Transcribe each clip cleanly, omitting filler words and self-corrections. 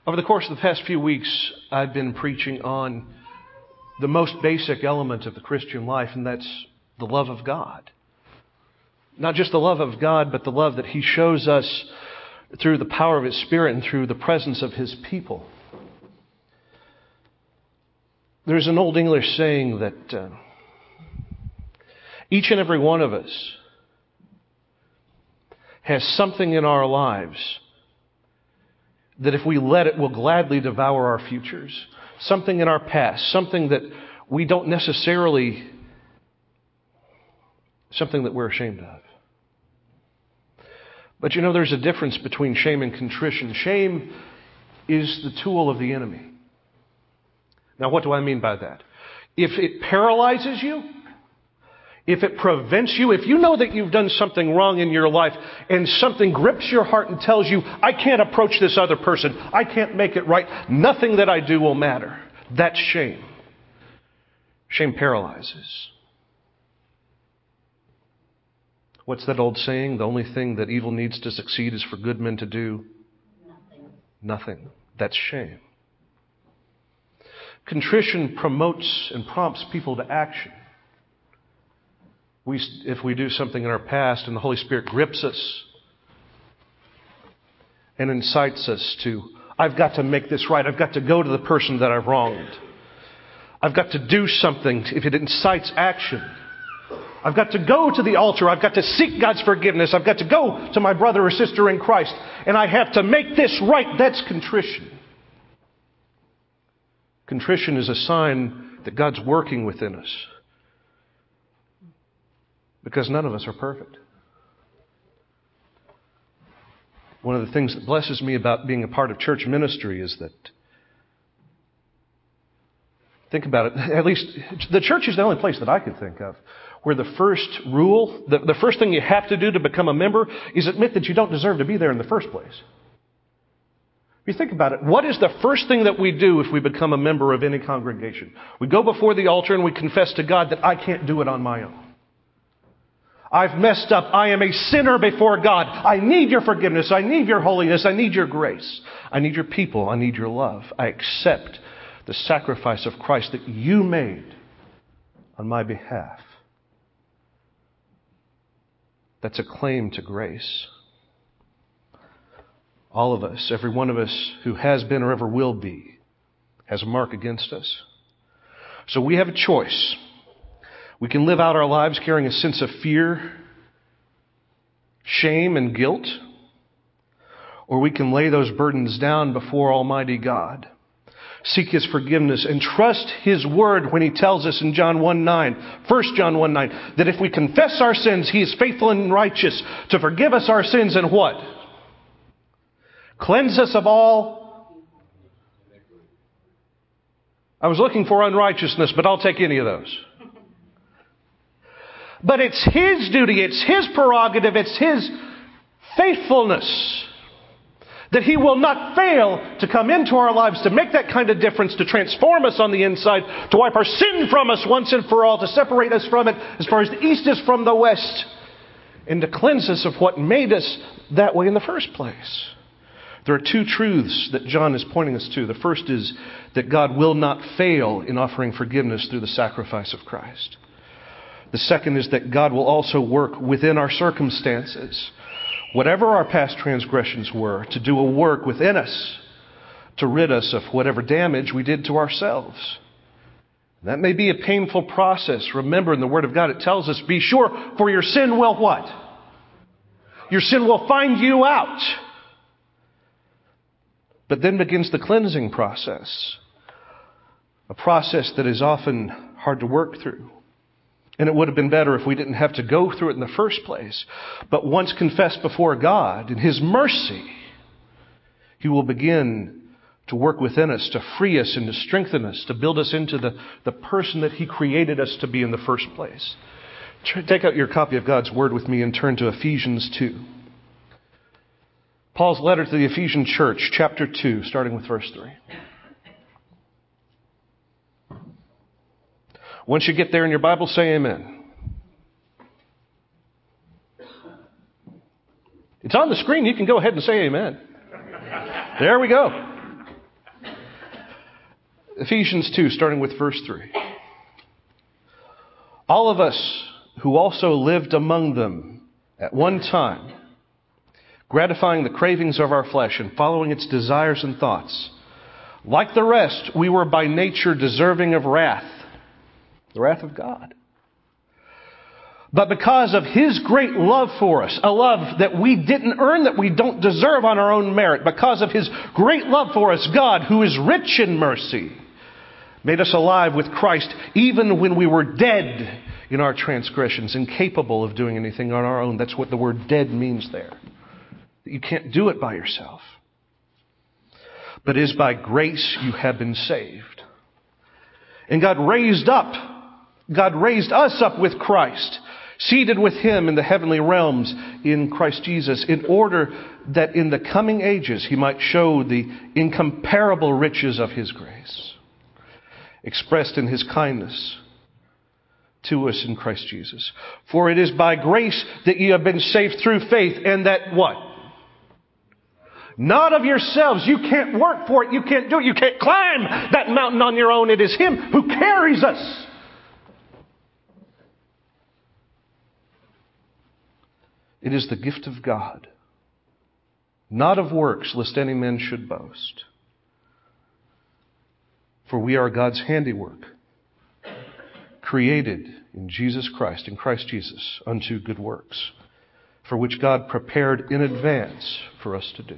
Over the course of the past few weeks, I've been preaching on the most basic element of the Christian life, and that's the love of God. Not just the love of God, but the love that He shows us through the power of His Spirit and through the presence of His people. There's an old English saying that each and every one of us has something in our lives that if we let it will gladly devour our futures. Something in our past, something that we don't necessarily, something that we're ashamed of. But you know, there's a difference between shame and contrition. Shame is the tool of the enemy. Now, what do I mean by that? If it paralyzes you, if it prevents you, if you know that you've done something wrong in your life and something grips your heart and tells you, I can't approach this other person, I can't make it right, nothing that I do will matter. That's shame. Shame paralyzes. What's that old saying? The only thing that evil needs to succeed is for good men to do nothing. That's shame. Contrition promotes and prompts people to action. If we do something in our past and the Holy Spirit grips us and incites us to, I've got to make this right. I've got to go to the person that I've wronged. I've got to do something. If it incites action, I've got to go to the altar. I've got to seek God's forgiveness. I've got to go to my brother or sister in Christ. And I have to make this right. That's contrition. Contrition is a sign that God's working within us. Because none of us are perfect. One of the things that blesses me about being a part of church ministry is that, think about it, at least the church is the only place that I can think of where the first rule, the first thing you have to do to become a member is admit that you don't deserve to be there in the first place. If you think about it, what is the first thing that we do if we become a member of any congregation? We go before the altar and we confess to God that I can't do it on my own. I've messed up. I am a sinner before God. I need your forgiveness. I need your holiness. I need your grace. I need your people. I need your love. I accept the sacrifice of Christ that you made on my behalf. That's a claim to grace. All of us, every one of us who has been or ever will be, has a mark against us. So we have a choice. We can live out our lives carrying a sense of fear, shame, and guilt. Or we can lay those burdens down before Almighty God. Seek His forgiveness and trust His word when He tells us in John 1:9, 1 John 1:9, that if we confess our sins, He is faithful and righteous to forgive us our sins and what? Cleanse us of all. I was looking for unrighteousness, but I'll take any of those. But it's His duty, it's His prerogative, it's His faithfulness that He will not fail to come into our lives to make that kind of difference, to transform us on the inside, to wipe our sin from us once and for all, to separate us from it as far as the east is from the west, and to cleanse us of what made us that way in the first place. There are two truths that John is pointing us to. The first is that God will not fail in offering forgiveness through the sacrifice of Christ. The second is that God will also work within our circumstances, whatever our past transgressions were, to do a work within us to rid us of whatever damage we did to ourselves. That may be a painful process. Remember, in the Word of God it tells us, be sure, for your sin will what? Your sin will find you out. But then begins the cleansing process, a process that is often hard to work through. And it would have been better if we didn't have to go through it in the first place. But once confessed before God, in His mercy, He will begin to work within us, to free us and to strengthen us, to build us into the person that He created us to be in the first place. Take out your copy of God's Word with me and turn to Ephesians 2. Paul's letter to the Ephesian church, chapter 2, starting with verse 3. Once you get there in your Bible, say amen. It's on the screen. You can go ahead and say amen. There we go. Ephesians 2, starting with verse 3. All of us who also lived among them at one time, gratifying the cravings of our flesh and following its desires and thoughts, like the rest, we were by nature deserving of wrath, the wrath of God. But because of His great love for us, a love that we didn't earn, that we don't deserve on our own merit, because of His great love for us, God, who is rich in mercy, made us alive with Christ even when we were dead in our transgressions, incapable of doing anything on our own. That's what the word dead means there. You can't do it by yourself. But it is by grace you have been saved. And God raised us up with Christ, seated with Him in the heavenly realms in Christ Jesus, in order that in the coming ages He might show the incomparable riches of His grace, expressed in His kindness to us in Christ Jesus. For it is by grace that you have been saved through faith, and that what? Not of yourselves. You can't work for it. You can't do it. You can't climb that mountain on your own. It is Him who carries us. It is the gift of God, not of works, lest any man should boast. For we are God's handiwork, created in Jesus Christ, in Christ Jesus, unto good works, for which God prepared in advance for us to do.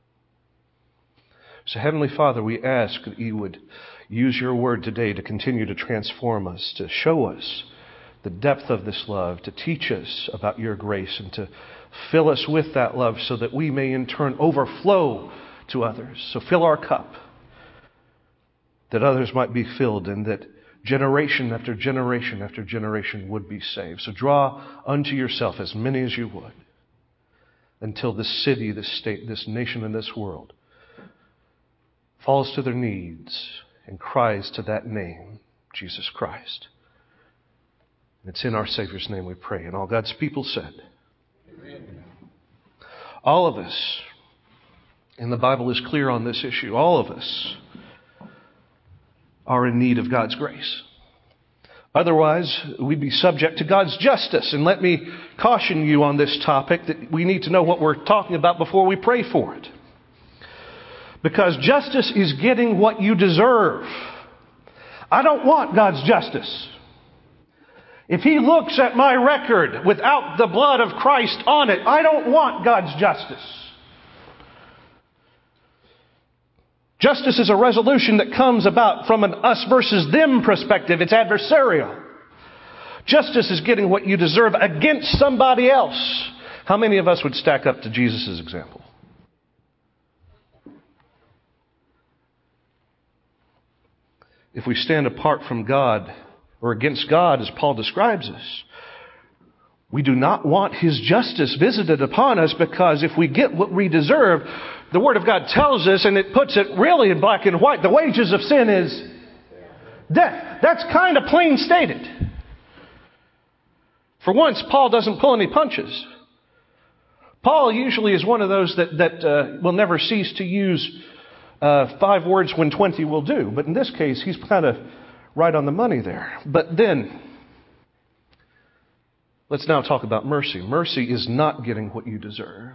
So, Heavenly Father, we ask that You would use Your word today to continue to transform us, to show us the depth of this love, to teach us about Your grace, and to fill us with that love so that we may in turn overflow to others. So fill our cup, that others might be filled, and that generation after generation after generation would be saved. So draw unto Yourself as many as You would, until this city, this state, this nation, and this world falls to their knees and cries to that name, Jesus Christ. And it's in our Savior's name we pray. And all God's people said, Amen. All of us, and the Bible is clear on this issue, all of us are in need of God's grace. Otherwise, we'd be subject to God's justice. And let me caution you on this topic that we need to know what we're talking about before we pray for it. Because justice is getting what you deserve. I don't want God's justice. If He looks at my record without the blood of Christ on it, I don't want God's justice. Justice is a resolution that comes about from an us versus them perspective. It's adversarial. Justice is getting what you deserve against somebody else. How many of us would stack up to Jesus' example? If we stand apart from God or against God, as Paul describes us, we do not want His justice visited upon us, because if we get what we deserve, the Word of God tells us, and it puts it really in black and white, the wages of sin is death. That's kind of plain stated. For once, Paul doesn't pull any punches. Paul usually is one of those that will never cease to use 5 words when 20 will do. But in this case, he's kind of right on the money there. But then, let's now talk about mercy. Mercy is not getting what you deserve.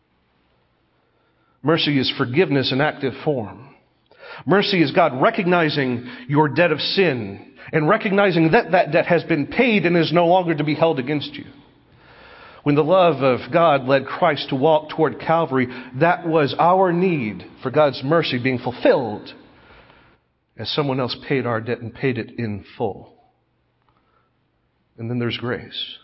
Mercy is forgiveness in active form. Mercy is God recognizing your debt of sin and recognizing that that debt has been paid and is no longer to be held against you. When the love of God led Christ to walk toward Calvary, that was our need for God's mercy being fulfilled as someone else paid our debt and paid it in full. And then there's grace.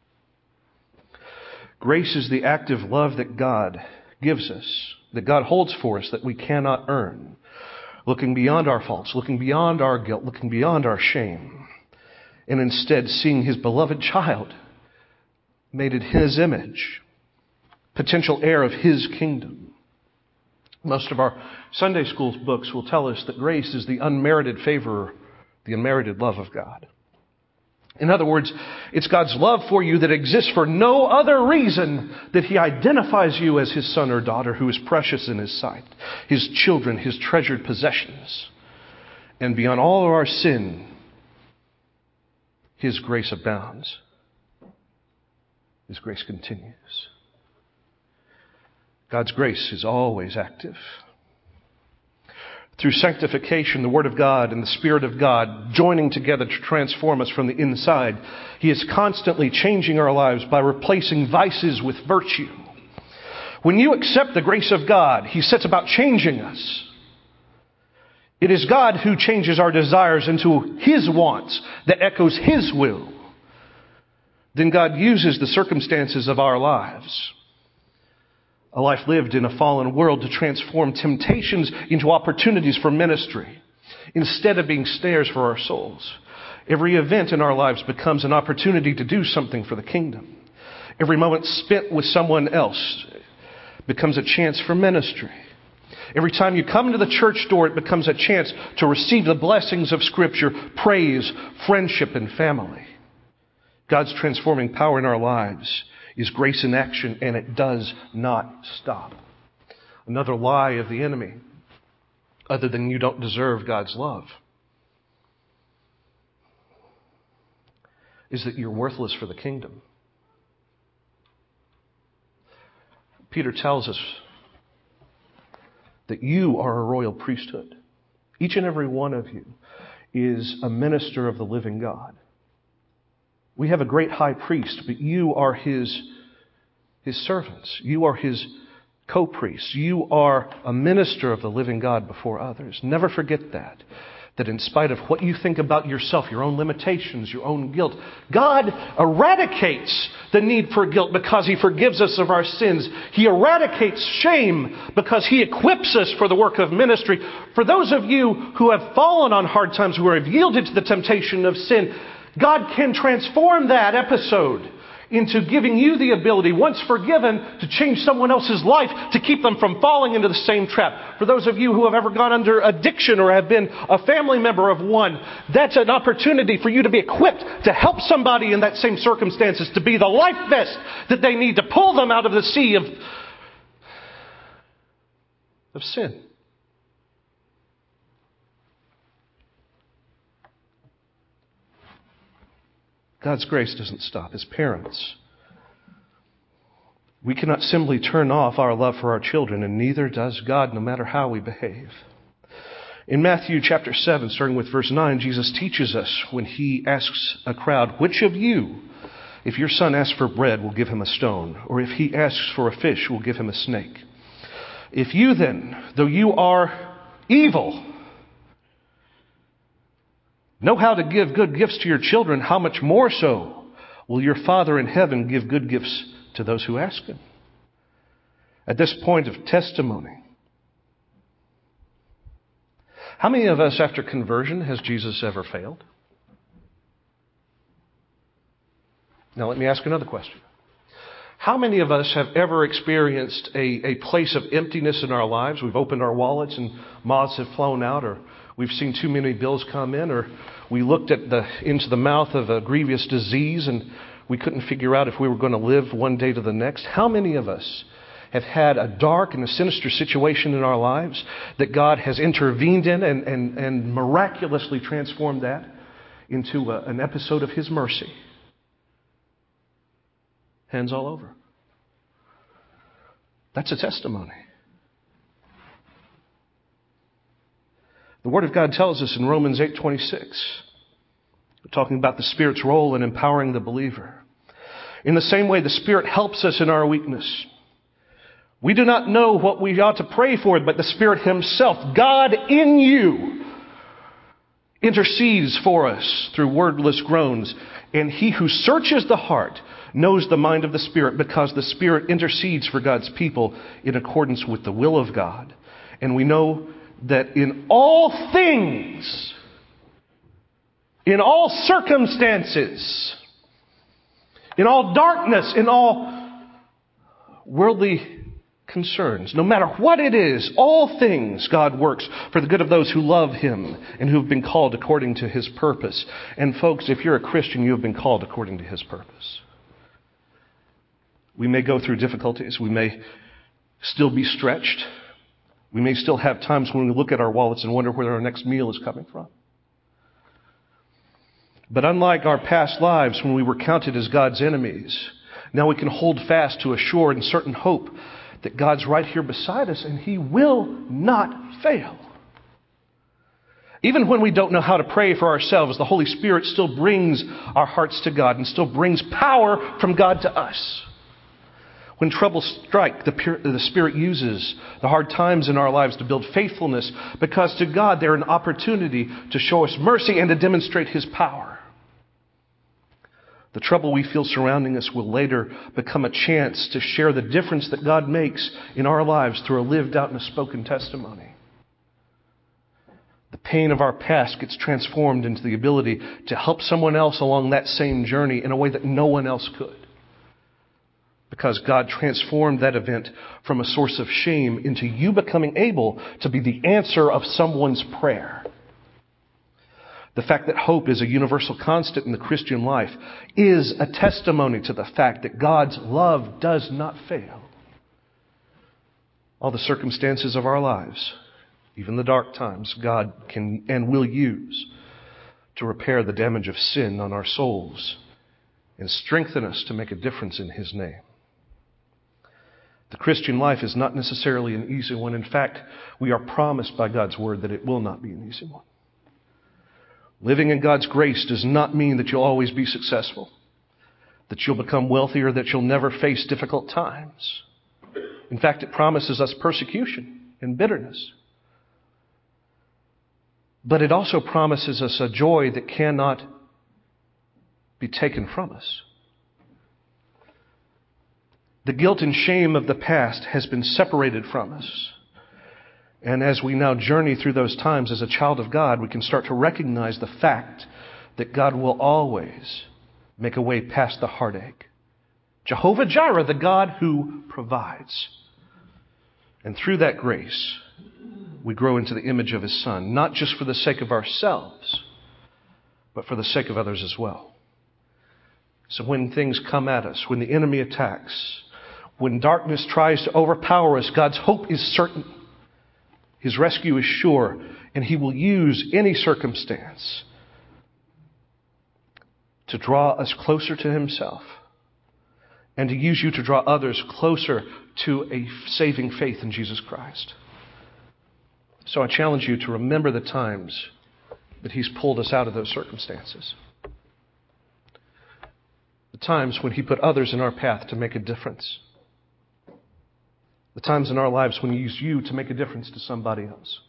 Grace is the active love that God gives us, that God holds for us, that we cannot earn. Looking beyond our faults, looking beyond our guilt, looking beyond our shame, and instead seeing His beloved child made in His image, potential heir of His kingdom. Most of our Sunday school books will tell us that grace is the unmerited favor, the unmerited love of God. In other words, it's God's love for you that exists for no other reason that He identifies you as His son or daughter who is precious in His sight, His children, His treasured possessions. And beyond all of our sin, His grace abounds. His grace continues. God's grace is always active. Through sanctification, the Word of God and the Spirit of God joining together to transform us from the inside, He is constantly changing our lives by replacing vices with virtue. When you accept the grace of God, He sets about changing us. It is God who changes our desires into His wants that echoes His will. Then God uses the circumstances of our lives, a life lived in a fallen world, to transform temptations into opportunities for ministry instead of being snares for our souls. Every event in our lives becomes an opportunity to do something for the kingdom. Every moment spent with someone else becomes a chance for ministry. Every time you come to the church door, it becomes a chance to receive the blessings of Scripture, praise, friendship, and family. God's transforming power in our lives is grace in action, and it does not stop. Another lie of the enemy, other than you don't deserve God's love, is that you're worthless for the kingdom. Peter tells us that you are a royal priesthood. Each and every one of you is a minister of the living God. We have a great high priest, but you are his servants. You are his co-priests. You are a minister of the living God before others. Never forget that in spite of what you think about yourself, your own limitations, your own guilt, God eradicates the need for guilt because He forgives us of our sins. He eradicates shame because He equips us for the work of ministry. For those of you who have fallen on hard times, who have yielded to the temptation of sin, God can transform that episode into giving you the ability, once forgiven, to change someone else's life to keep them from falling into the same trap. For those of you who have ever gone under addiction or have been a family member of one, that's an opportunity for you to be equipped to help somebody in that same circumstances, to be the life vest that they need to pull them out of the sea of sin. God's grace doesn't stop. As parents, we cannot simply turn off our love for our children, and neither does God, no matter how we behave. In Matthew chapter 7, starting with verse 9, Jesus teaches us when He asks a crowd, which of you, if your son asks for bread, will give him a stone? Or if he asks for a fish, will give him a snake? If you then, though you are evil, know how to give good gifts to your children, how much more so will your Father in heaven give good gifts to those who ask Him? At this point of testimony, how many of us after conversion has Jesus ever failed? Now let me ask another question. How many of us have ever experienced a place of emptiness in our lives? We've opened our wallets and moths have flown out, or we've seen too many bills come in, or we looked into the mouth of a grievous disease and we couldn't figure out if we were going to live one day to the next. How many of us have had a dark and a sinister situation in our lives that God has intervened in and miraculously transformed that into an episode of His mercy? Hands all over. That's a testimony. The Word of God tells us in Romans 8:26, talking about the Spirit's role in empowering the believer. In the same way, the Spirit helps us in our weakness. We do not know what we ought to pray for, but the Spirit Himself, God in you, intercedes for us through wordless groans. And He who searches the heart knows the mind of the Spirit, because the Spirit intercedes for God's people in accordance with the will of God. And we know that in all things, in all circumstances, in all darkness, in all worldly concerns, no matter what it is, all things God works for the good of those who love Him and who have been called according to His purpose. And folks, if you're a Christian, you have been called according to His purpose. We may go through difficulties. We may still be stretched. We may still have times when we look at our wallets and wonder where our next meal is coming from. But unlike our past lives when we were counted as God's enemies, now we can hold fast to a sure and certain hope that God's right here beside us and He will not fail. Even when we don't know how to pray for ourselves, the Holy Spirit still brings our hearts to God and still brings power from God to us. When troubles strike, the Spirit uses the hard times in our lives to build faithfulness, because to God they're an opportunity to show us mercy and to demonstrate His power. The trouble we feel surrounding us will later become a chance to share the difference that God makes in our lives through a lived out and a spoken testimony. The pain of our past gets transformed into the ability to help someone else along that same journey in a way that no one else could. Because God transformed that event from a source of shame into you becoming able to be the answer of someone's prayer. The fact that hope is a universal constant in the Christian life is a testimony to the fact that God's love does not fail. All the circumstances of our lives, even the dark times, God can and will use to repair the damage of sin on our souls and strengthen us to make a difference in His name. The Christian life is not necessarily an easy one. In fact, we are promised by God's Word that it will not be an easy one. Living in God's grace does not mean that you'll always be successful, that you'll become wealthy, or that you'll never face difficult times. In fact, it promises us persecution and bitterness. But it also promises us a joy that cannot be taken from us. The guilt and shame of the past has been separated from us. And as we now journey through those times as a child of God, we can start to recognize the fact that God will always make a way past the heartache. Jehovah Jireh, the God who provides. And through that grace, we grow into the image of His Son, not just for the sake of ourselves, but for the sake of others as well. So when things come at us, when the enemy attacks, when darkness tries to overpower us, God's hope is certain. His rescue is sure, and He will use any circumstance to draw us closer to Himself and to use you to draw others closer to a saving faith in Jesus Christ. So I challenge you to remember the times that He's pulled us out of those circumstances. The times when He put others in our path to make a difference. The times in our lives when He used you to make a difference to somebody else.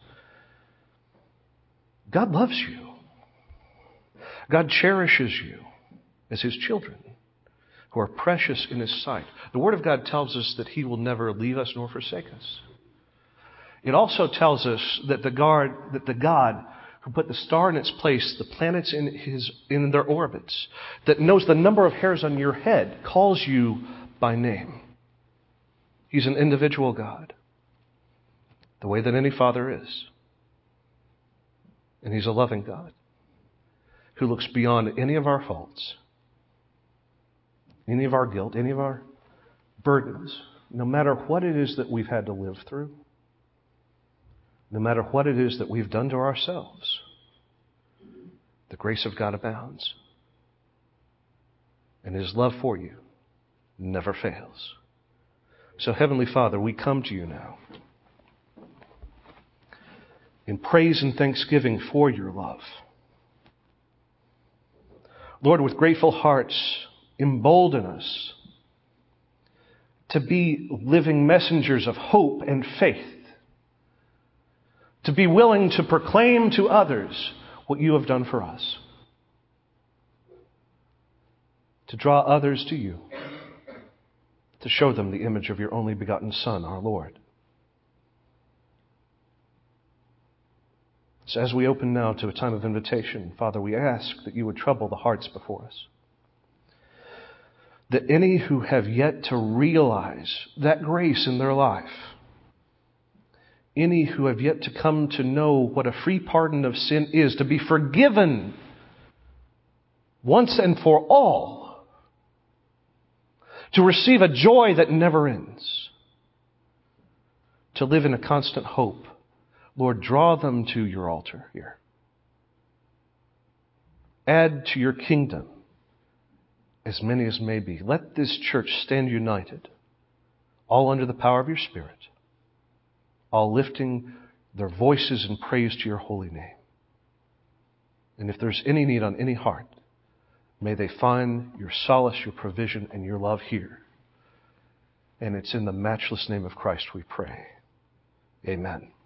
God loves you. God cherishes you as His children who are precious in His sight. The Word of God tells us that He will never leave us nor forsake us. It also tells us that the God who put the star in its place, the planets in their orbits, that knows the number of hairs on your head, calls you by name. He's an individual God, the way that any father is. And He's a loving God who looks beyond any of our faults, any of our guilt, any of our burdens, no matter what it is that we've had to live through, no matter what it is that we've done to ourselves. The grace of God abounds, and His love for you never fails. So, Heavenly Father, we come to you now in praise and thanksgiving for your love. Lord, with grateful hearts, embolden us to be living messengers of hope and faith, to be willing to proclaim to others what you have done for us, to draw others to you, to show them the image of your only begotten Son, our Lord. So as we open now to a time of invitation, Father, we ask that you would trouble the hearts before us. That any who have yet to realize that grace in their life, any who have yet to come to know what a free pardon of sin is, to be forgiven once and for all, to receive a joy that never ends, to live in a constant hope. Lord, draw them to your altar here. Add to your kingdom as many as may be. Let this church stand united, all under the power of your Spirit, all lifting their voices in praise to your holy name. And if there's any need on any heart, may they find your solace, your provision, and your love here. And it's in the matchless name of Christ we pray. Amen.